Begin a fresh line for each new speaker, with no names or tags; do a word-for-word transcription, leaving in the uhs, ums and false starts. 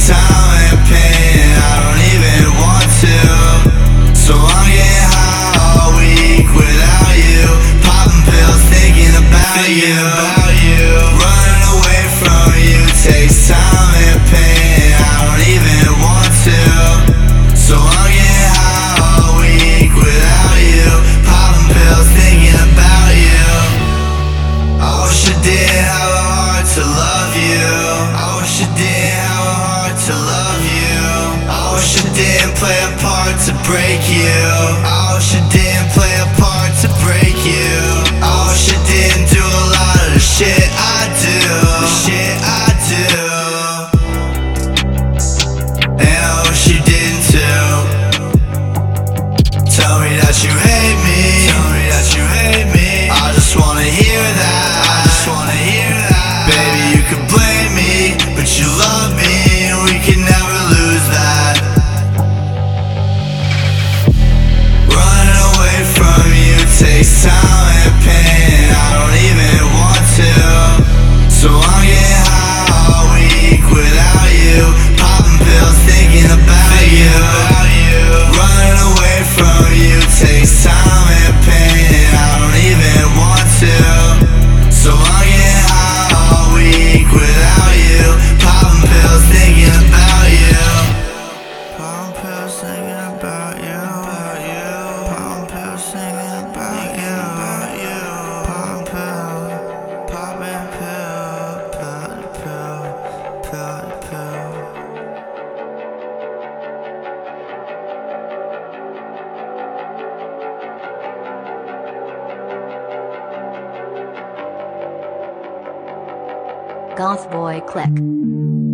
takes time and pain, I don't even want to. So I'm getting high all week without you, popping pills thinking about you. Running away from you takes time and pain, I don't even want to. So I'm getting high all week without you, popping pills thinking about you. I wish I didn't have a heart to love you. I wish I didn't have a heart to love you. I wish I didn't play a part to break you. I wish I didn't play a part to break you. I wish I didn't do a lot of the shit I do. The shit I do. And I wish you didn't too. Tell me that you hate me. Tell me that you hate me. I just wanna hear that. I just wanna hear that. Baby, you can blame me, but you love me, and we can never lose that. Running away from you takes time and pain, I don't even want to. So I'm getting high all week without you, popping pills thinking about you. Running away from you takes time and pain, I don't even want to. So I'm getting high all week without you, popping pills thinking about you. Popping pills thinking about you. Popping pills thinking about you. Popping pill, popping pill, popping pill, popping pill.
Goth Boy Click.